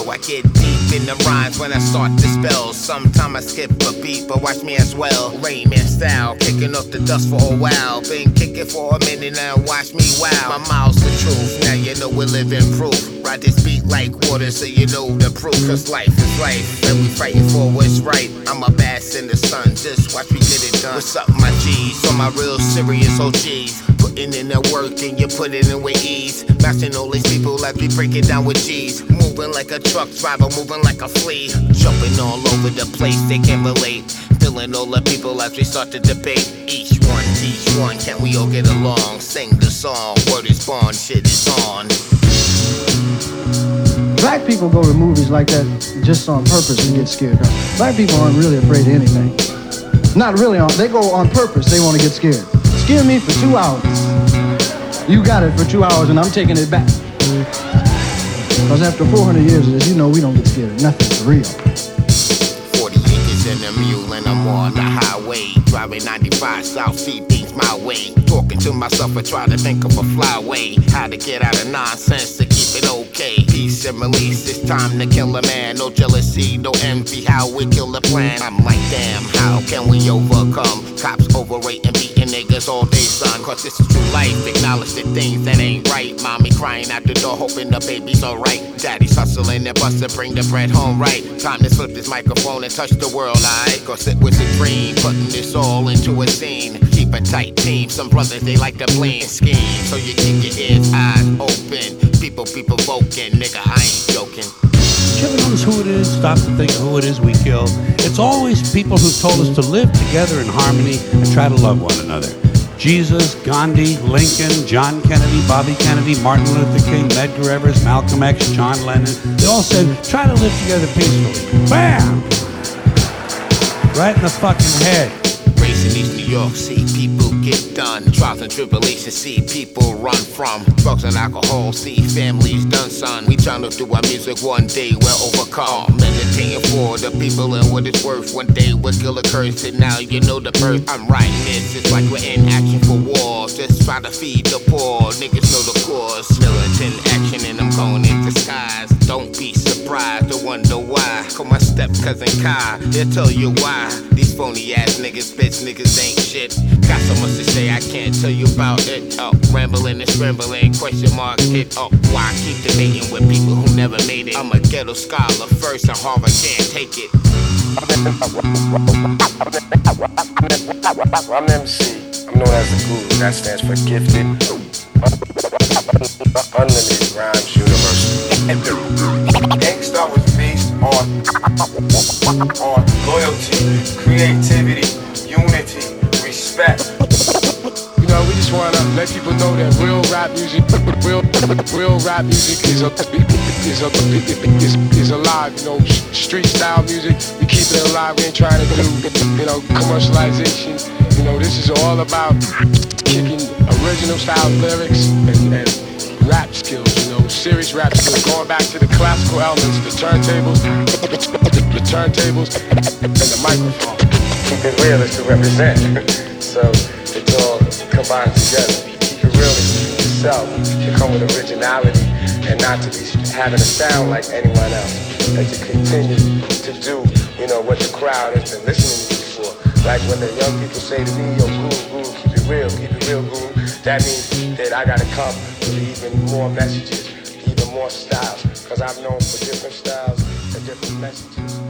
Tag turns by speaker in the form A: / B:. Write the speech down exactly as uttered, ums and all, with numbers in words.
A: know I get deep in the rhymes when I start to spell. Sometimes I skip a beat, but watch me as well. Rain Man style, kicking up the dust for a while. Been kicking for a minute now, watch me wow. My mouth's the truth, now you know we're living proof. Ride this beat like water so you know the proof. Cause life is life, and we fighting for what's right. I'm a bass in the sun, just watch me get it done. What's up my G's, on my real serious O Gs. Putting in the work and you put it in with ease. Matching all these people like we break it down with G's. Moving like a truck driver, moving like a flea. Jumping all over the place, they can relate. Feeling all the people as we start to debate. Each one, each one, can we all get along? Sing the song, word is born, shit is on.
B: Black people go to movies like that just on purpose and get scared. Black people aren't really afraid of anything. Not really on, they go on purpose, they want to get scared. Scare me for two hours. You got it for two hours and I'm taking it back. Because after four hundred years of this, you know we don't get scared of nothing for real.
A: forty acres and a mule and I'm on the highway. Driving ninety-five south, see things my way. Talking to myself and try to think of a flyway. How to get out of nonsense to keep it okay. Peace and release, it's time to kill a man. No jealousy, no envy, how we kill the plan. I'm like damn, how can we overcome? Cops overrating, beating niggas all day son. Cause this is true life, acknowledge the things that ain't right. Mommy crying out the door hoping the baby's alright. Daddy's hustling and bustin', bring the bread home right. Time to flip this microphone and touch the world, alright? Cause it was a dream, putting this all into a scene. Keep a tight team, some brothers they like to blame scheme. So you keep your ears, eyes open. People be provoking, nigga, I ain't joking.
C: Did you ever notice who it is? Stop to think who it is we kill. It's always people who told us to live together in harmony and try to love one another. Jesus, Gandhi, Lincoln, John Kennedy, Bobby Kennedy, Martin Luther King, Medgar Evers, Malcolm X, John Lennon. They all said, try to live together peacefully. Bam! Right in the fucking head.
A: Racing East New York, see people get done. Trials and tribulations, see people run from. Drugs and alcohol, see families done, son. We tryna do our music, one day we'll overcome. Meditating for the people and what it's worth. One day we'll kill a curse, and now you know the birth. I'm writing this, it's like we're in action for war. Just try to feed the poor, niggas know the cause. Militant action and I'm going in disguise. Don't be surprised or wonder why. Call my step cousin Kai, he'll tell you why. These phony ass niggas, bitch niggas ain't shit. Got so much to say I can't tell you about it. Oh, rambling and scrambling, question mark hit up. Why keep debating with people who never made it? I'm a ghetto scholar first and Harvard can't take it.
D: I'm M C. I'm known as the Guru. That stands for Gifted, Unlimited Rhymes University. Gangsta was based on on loyalty, creativity, unity, respect.
E: You know, we just wanna let people know that real rap music, real real rap music is a is a is, is alive. You know, street style music, we keep it alive. We ain't trying to do, you know, commercialization. You know, this is all about kicking original style lyrics and, and rap skills. You know, serious rap skills, going back to the classical elements, the turntables, the turntables, and the microphone.
D: Keep it real is to represent. So it's all combined together. Keep it real is to be yourself. To come with originality and not to be having a sound like anyone else. And to continue to do, you know, what the crowd has been listening to you for. Like when the young people say to me, yo, Guru, Guru, keep it real, keep it real, Guru. That means that I gotta come with even more messages, even more styles. Because I'm known for different styles and different messages.